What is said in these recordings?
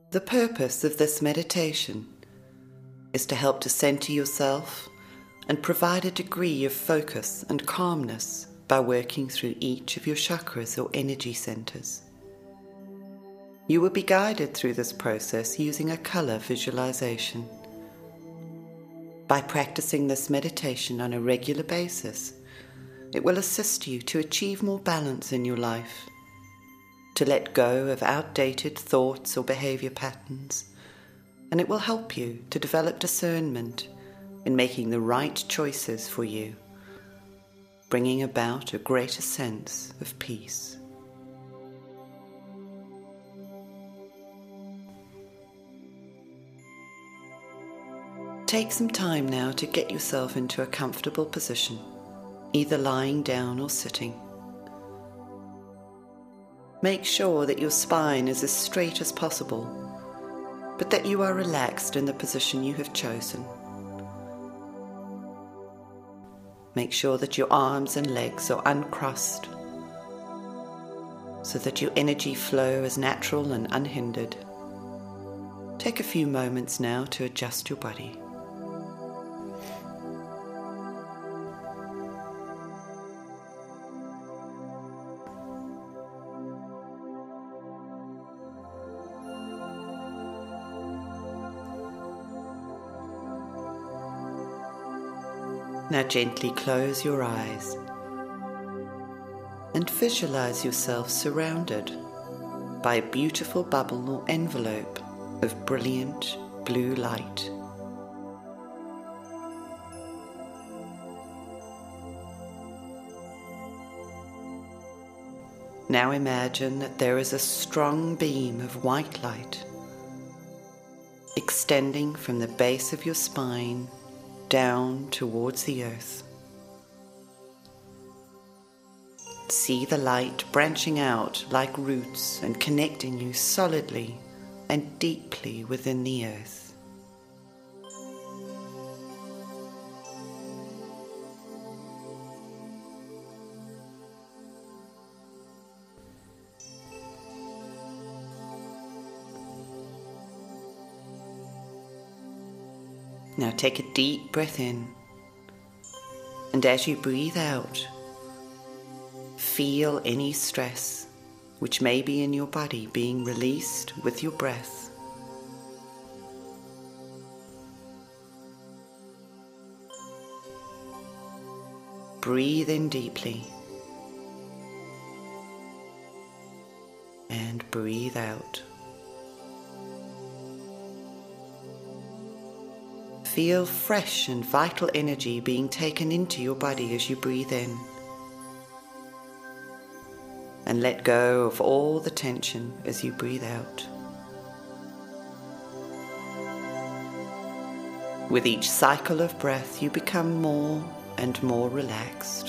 The purpose of this meditation is to help to center yourself and provide a degree of focus and calmness by working through each of your chakras or energy centers. You will be guided through this process using a color visualization. By practicing this meditation on a regular basis, it will assist you to achieve more balance in your life, to let go of outdated thoughts or behavior patterns, and it will help you to develop discernment in making the right choices for you, bringing about a greater sense of peace. Take some time now to get yourself into a comfortable position, either lying down or sitting. Make sure that your spine is as straight as possible, but that you are relaxed in the position you have chosen. Make sure that your arms and legs are uncrossed, so that your energy flow is natural and unhindered. Take a few moments now to adjust your body. Now gently close your eyes and visualize yourself surrounded by a beautiful bubble or envelope of brilliant blue light. Now imagine that there is a strong beam of white light extending from the base of your spine down towards the earth. See the light branching out like roots and connecting you solidly and deeply within the earth. Now take a deep breath in, and as you breathe out, feel any stress which may be in your body being released with your breath. Breathe in deeply and breathe out. Feel fresh and vital energy being taken into your body as you breathe in. And let go of all the tension as you breathe out. With each cycle of breath, you become more and more relaxed.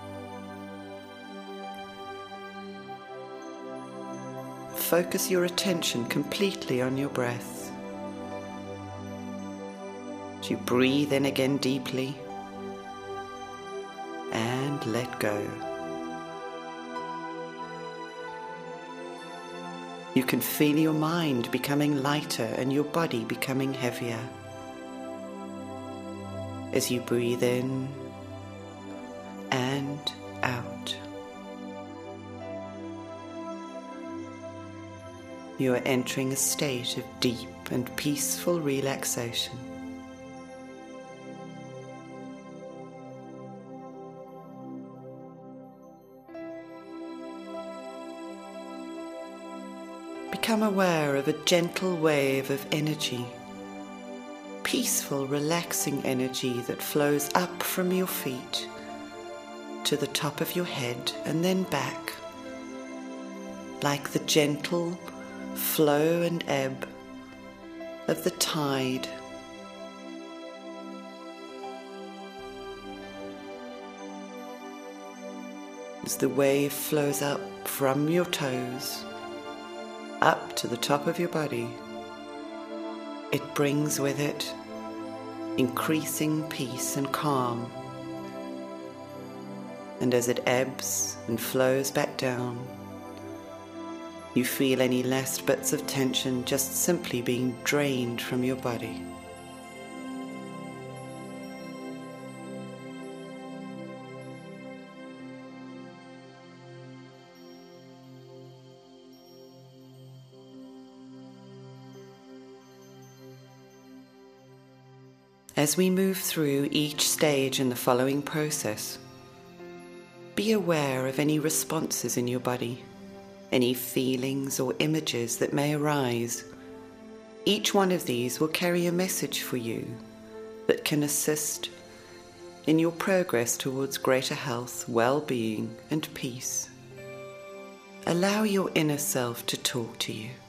Focus your attention completely on your breath. You breathe in again deeply and let go. You can feel your mind becoming lighter and your body becoming heavier. As you breathe in and out, you are entering a state of deep and peaceful relaxation. Become aware of a gentle wave of energy, peaceful, relaxing energy that flows up from your feet to the top of your head and then back, like the gentle flow and ebb of the tide. As the wave flows up from your toes, up to the top of your body, it brings with it increasing peace and calm. And as it ebbs and flows back down, You feel any last bits of tension just simply being drained from your body. As we move through each stage in the following process, be aware of any responses in your body, any feelings or images that may arise. Each one of these will carry a message for you that can assist in your progress towards greater health, well-being, and peace. Allow your inner self to talk to you.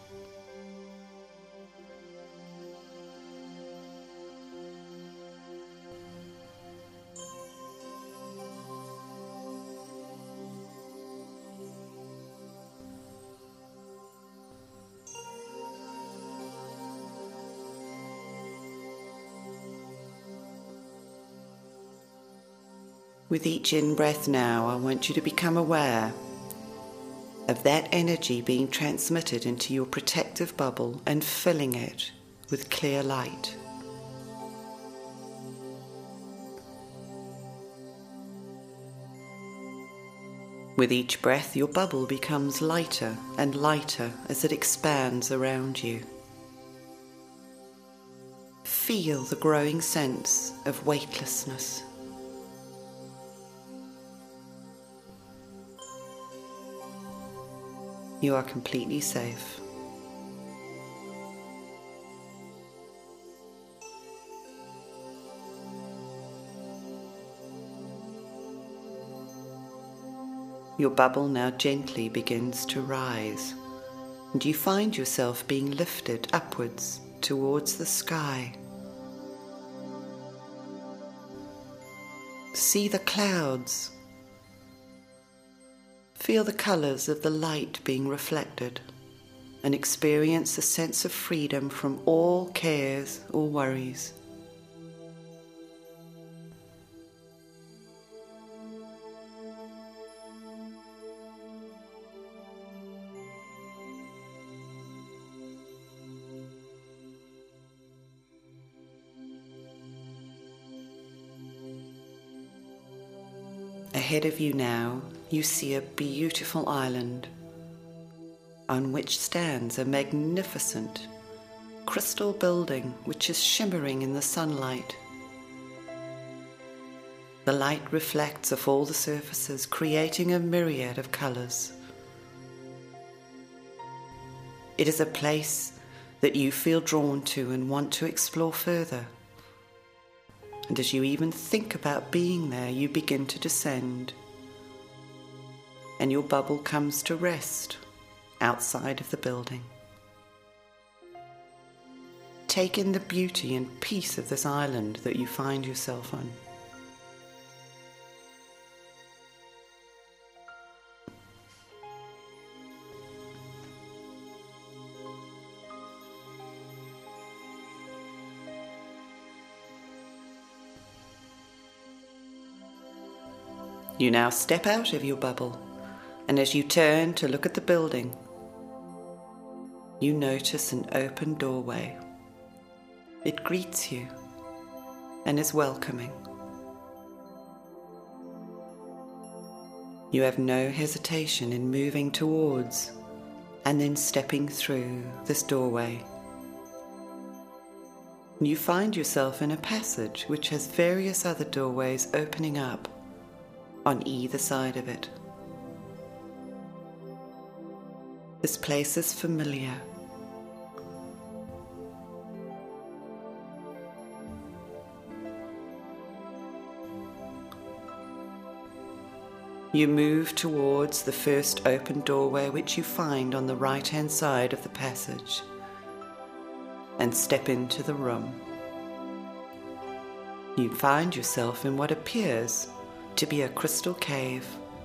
With each in-breath now, I want you to become aware of that energy being transmitted into your protective bubble and filling it with clear light. With each breath, your bubble becomes lighter and lighter as it expands around you. Feel the growing sense of weightlessness. You are completely safe. Your bubble now gently begins to rise, and you find yourself being lifted upwards towards the sky. See the clouds. Feel the colours of the light being reflected and experience a sense of freedom from all cares or worries. Ahead of you now, you see a beautiful island on which stands a magnificent crystal building which is shimmering in the sunlight. The light reflects off all the surfaces, creating a myriad of colours. It is a place that you feel drawn to and want to explore further. And as you even think about being there, you begin to descend, and your bubble comes to rest outside of the building. Take in the beauty and peace of this island that you find yourself on. You now step out of your bubble, and as you turn to look at the building, you notice an open doorway. It greets you and is welcoming. You have no hesitation in moving towards and then stepping through this doorway. You find yourself in a passage which has various other doorways opening up on either side of it. This place is familiar. You move towards the first open doorway which you find on the right-hand side of the passage and step into the room. You find yourself in what appears to be a crystal cave.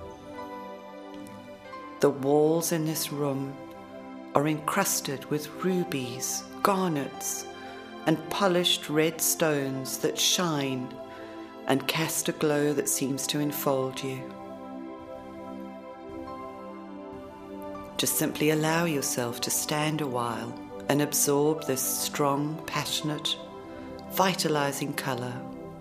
The walls in this room are encrusted with rubies, garnets, and polished red stones that shine and cast a glow that seems to enfold you. Just simply allow yourself to stand a while and absorb this strong, passionate, vitalizing color.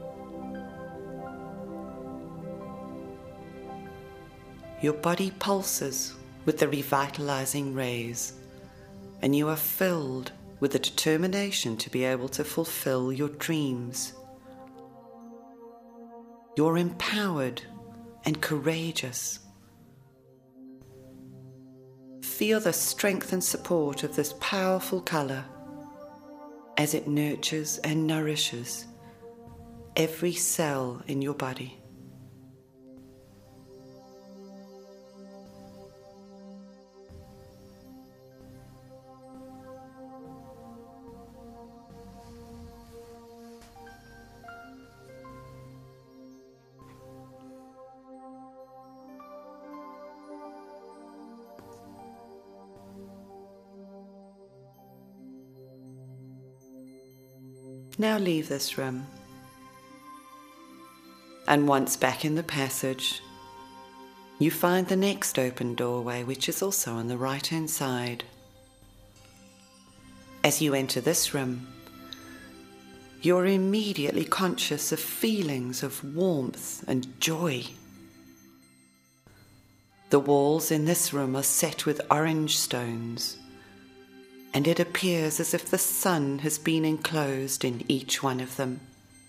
Your body pulses with the revitalizing rays, and you are filled with the determination to be able to fulfill your dreams. You're empowered and courageous. Feel the strength and support of this powerful color as it nurtures and nourishes every cell in your body. Now leave this room, and once back in the passage, you find the next open doorway, which is also on the right-hand side. As you enter this room, you're immediately conscious of feelings of warmth and joy. The walls in this room are set with orange stones, and it appears as if the sun has been enclosed in each one of them.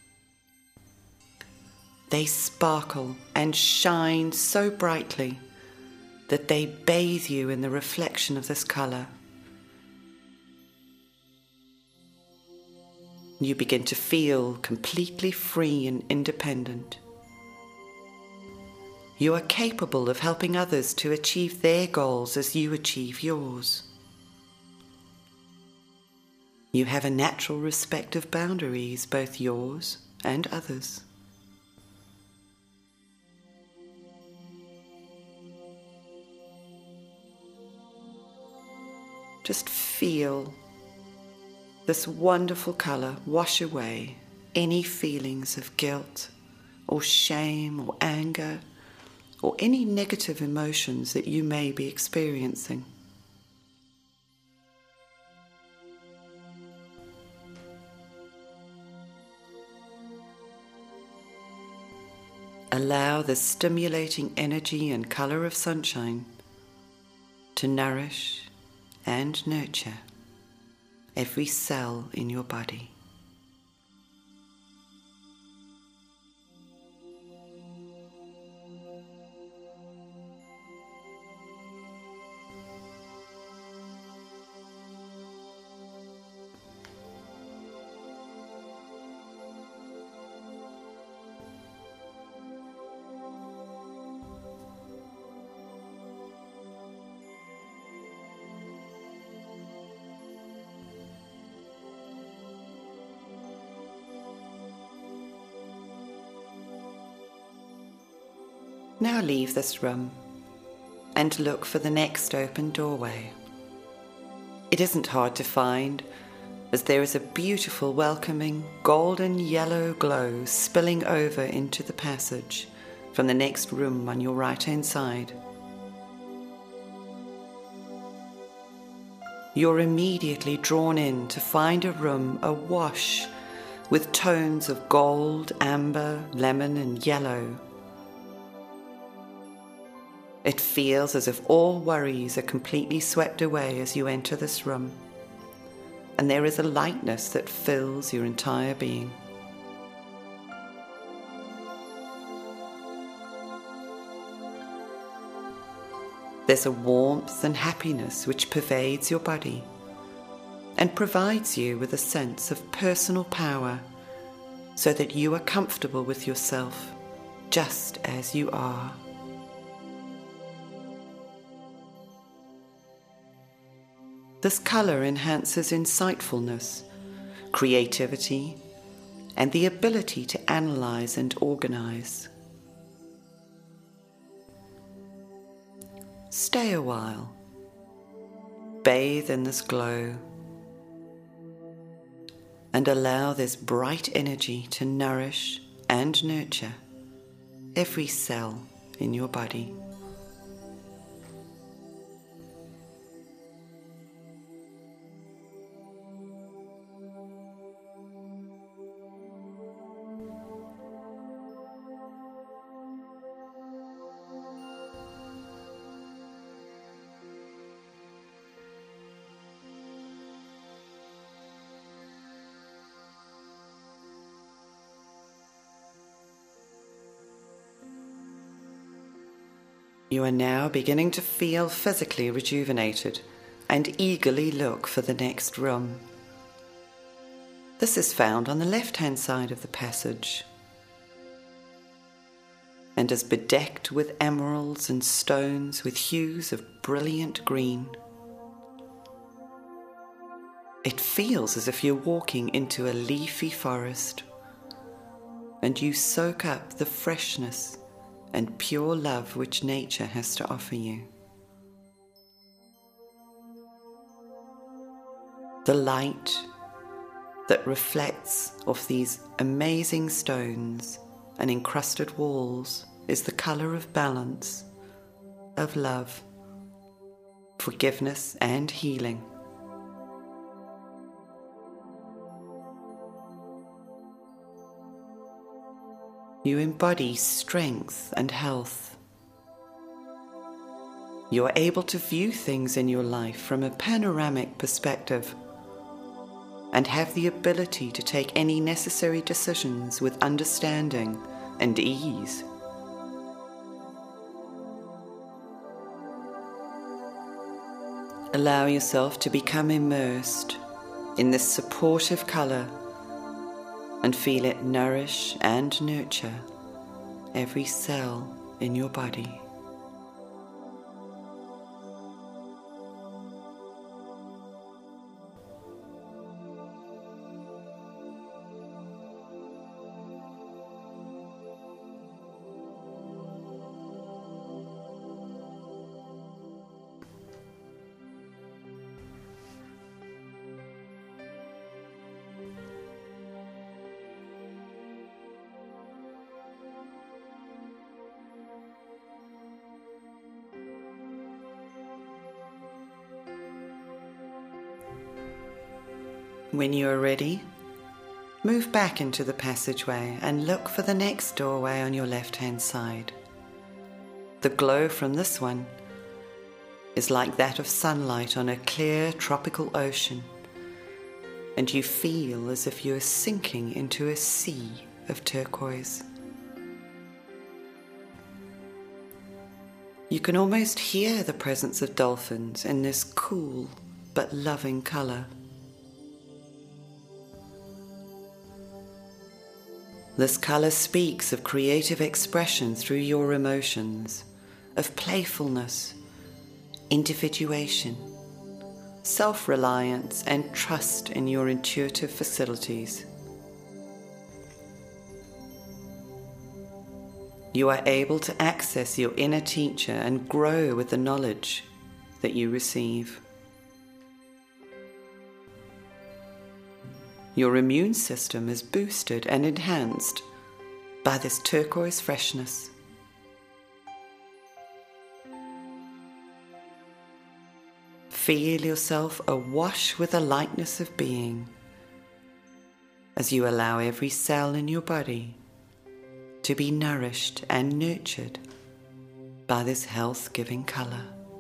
They sparkle and shine so brightly that they bathe you in the reflection of this color. You begin to feel completely free and independent. You are capable of helping others to achieve their goals as you achieve yours. You have a natural respect of boundaries, both yours and others. Just feel this wonderful color wash away any feelings of guilt or shame or anger or any negative emotions that you may be experiencing. Allow the stimulating energy and color of sunshine to nourish and nurture every cell in your body. Now leave this room and look for the next open doorway. It isn't hard to find, as there is a beautiful, welcoming, golden yellow glow spilling over into the passage from the next room on your right-hand side. You're immediately drawn in to find a room awash with tones of gold, amber, lemon, and yellow. It feels as if all worries are completely swept away as you enter this room, and there is a lightness that fills your entire being. There's a warmth and happiness which pervades your body and provides you with a sense of personal power so that you are comfortable with yourself just as you are. This color enhances insightfulness, creativity, and the ability to analyze and organize. Stay a while. Bathe in this glow and allow this bright energy to nourish and nurture every cell in your body. You are now beginning to feel physically rejuvenated and eagerly look for the next room. This is found on the left-hand side of the passage and is bedecked with emeralds and stones with hues of brilliant green. It feels as if you're walking into a leafy forest, and you soak up the freshness and pure love which nature has to offer you. The light that reflects off these amazing stones and encrusted walls is the color of balance, of love, forgiveness and healing. You embody strength and health. You are able to view things in your life from a panoramic perspective and have the ability to take any necessary decisions with understanding and ease. Allow yourself to become immersed in this supportive color and feel it nourish and nurture every cell in your body. When you are ready, move back into the passageway and look for the next doorway on your left-hand side. The glow from this one is like that of sunlight on a clear tropical ocean, and you feel as if you are sinking into a sea of turquoise. You can almost hear the presence of dolphins in this cool but loving color. This color speaks of creative expression through your emotions, of playfulness, individuation, self-reliance, and trust in your intuitive facilities. You are able to access your inner teacher and grow with the knowledge that you receive. Your immune system is boosted and enhanced by this turquoise freshness. Feel yourself awash with the lightness of being as you allow every cell in your body to be nourished and nurtured by this health-giving color.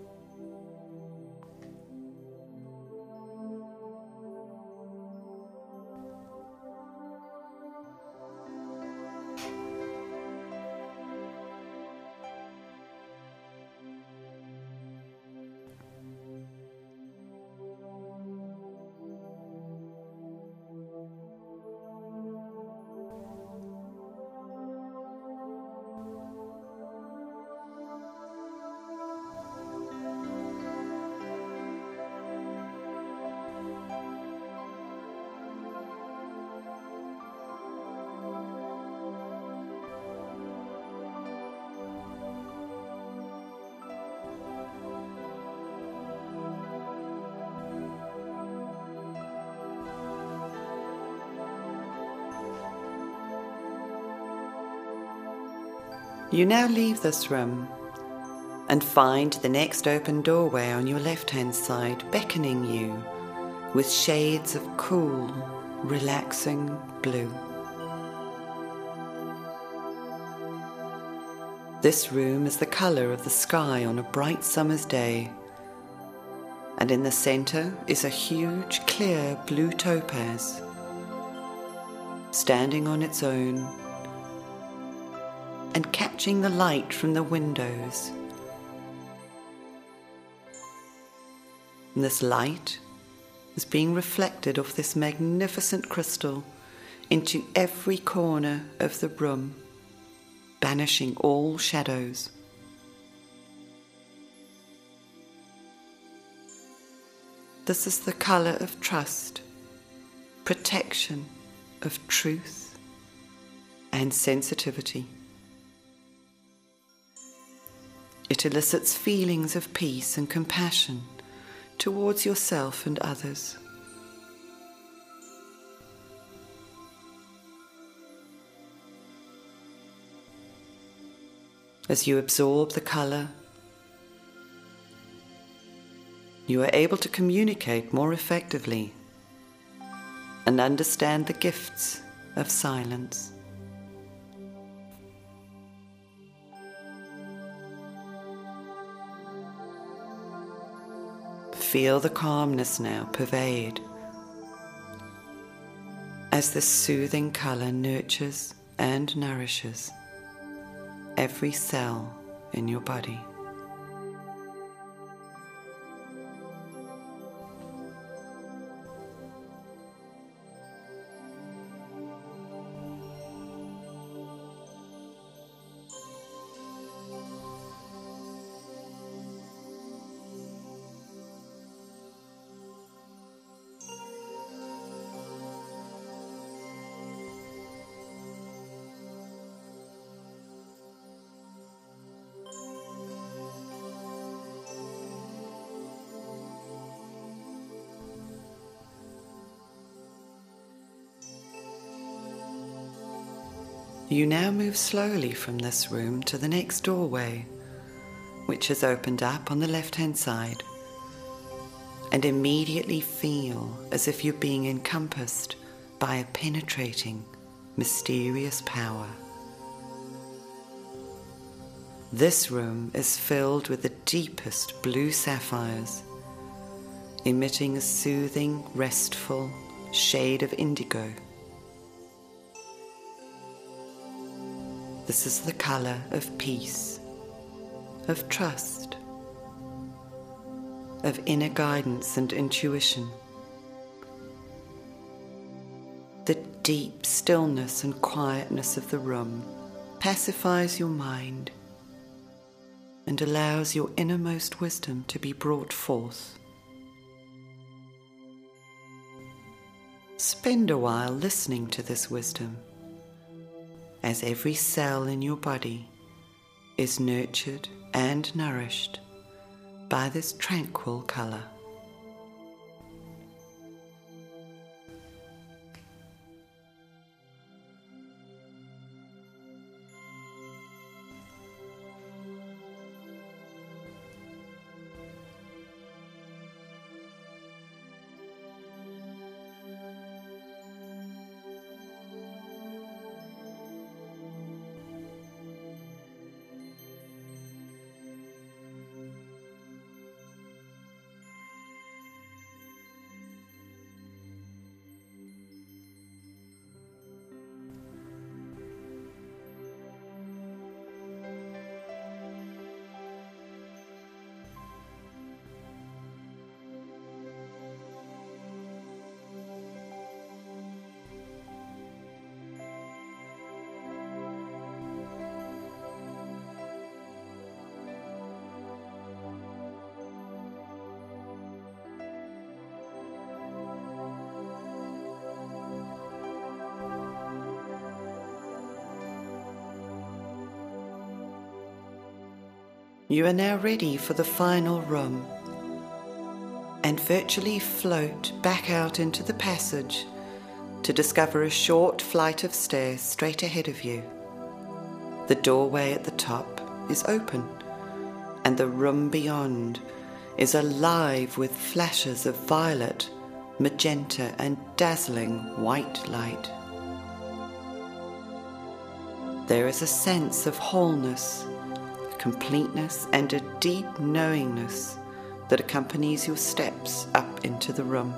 You now leave this room and find the next open doorway on your left-hand side beckoning you with shades of cool, relaxing blue. This room is the color of the sky on a bright summer's day, and in the center is a huge, clear blue topaz, standing on its own and catching the light from the windows And this light is being reflected off this magnificent crystal into every corner of the room, banishing all shadows. This is the color of trust, protection, of truth, and sensitivity. It elicits feelings of peace and compassion towards yourself and others. As you absorb the color, you are able to communicate more effectively and understand the gifts of silence. Feel the calmness now pervade as this soothing color nurtures and nourishes every cell in your body. You now move slowly from this room to the next doorway, which has opened up on the left-hand side, and immediately feel as if you're being encompassed by a penetrating, mysterious power. This room is filled with the deepest blue sapphires, emitting a soothing, restful shade of indigo. This is the color of peace, of trust, of inner guidance and intuition. The deep stillness and quietness of the room pacifies your mind and allows your innermost wisdom to be brought forth. Spend a while listening to this wisdom, as every cell in your body is nurtured and nourished by this tranquil color. You are now ready for the final room and virtually float back out into the passage to discover a short flight of stairs straight ahead of you. The doorway at the top is open, and the room beyond is alive with flashes of violet, magenta, and dazzling white light. There is a sense of wholeness, completeness, and a deep knowingness that accompanies your steps up into the room.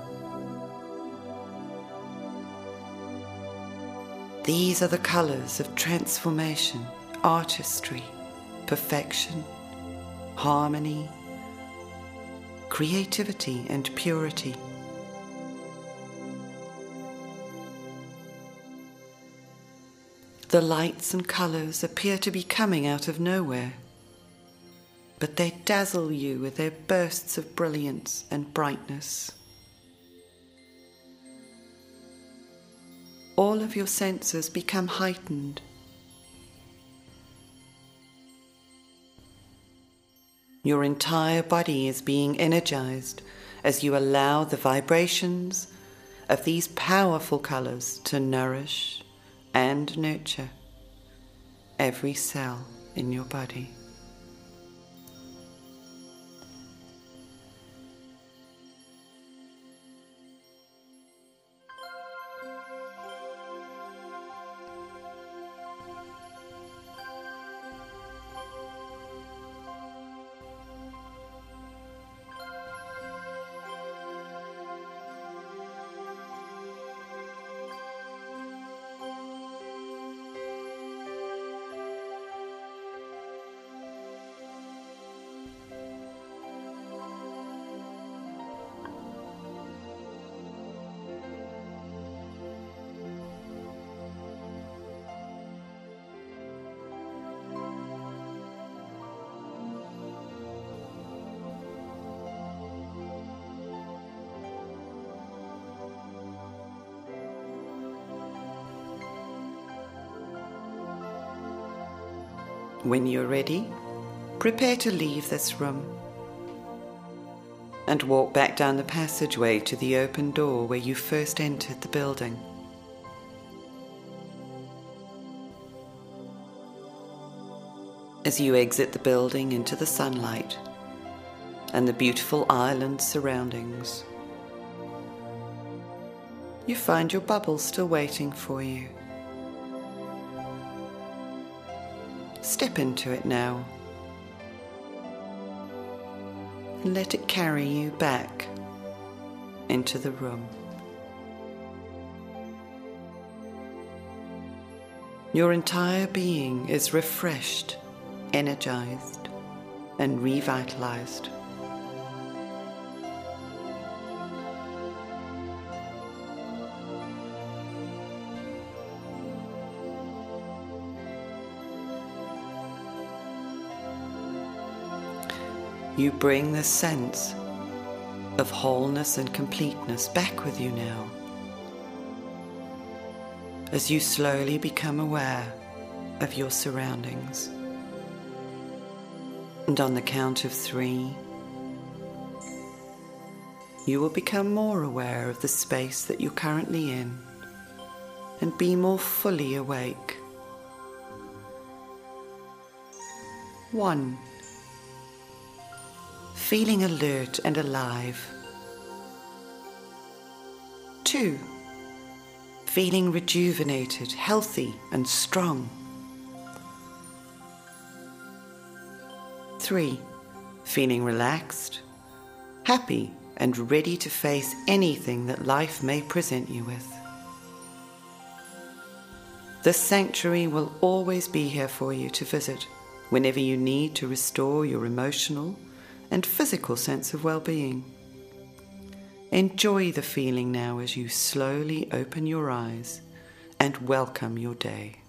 These are the colors of transformation, artistry, perfection, harmony, creativity and purity. The lights and colours appear to be coming out of nowhere, but they dazzle you with their bursts of brilliance and brightness. All of your senses become heightened. Your entire body is being energized as you allow the vibrations of these powerful colours to nourish and nurture every cell in your body. When you're ready, prepare to leave this room and walk back down the passageway to the open door where you first entered the building. As you exit the building into the sunlight and the beautiful island surroundings, you find your bubble still waiting for you. Step into it now and let it carry you back into the room. Your entire being is refreshed, energized, and revitalized. You bring this sense of wholeness and completeness back with you now, as you slowly become aware of your surroundings. And on the count of 3, you will become more aware of the space that you're currently in and be more fully awake. 1. Feeling alert and alive. 2. Feeling rejuvenated, healthy, and strong. 3. Feeling relaxed, happy, and ready to face anything that life may present you with. The sanctuary will always be here for you to visit whenever you need to restore your emotional and physical sense of well-being. Enjoy the feeling now as you slowly open your eyes and welcome your day.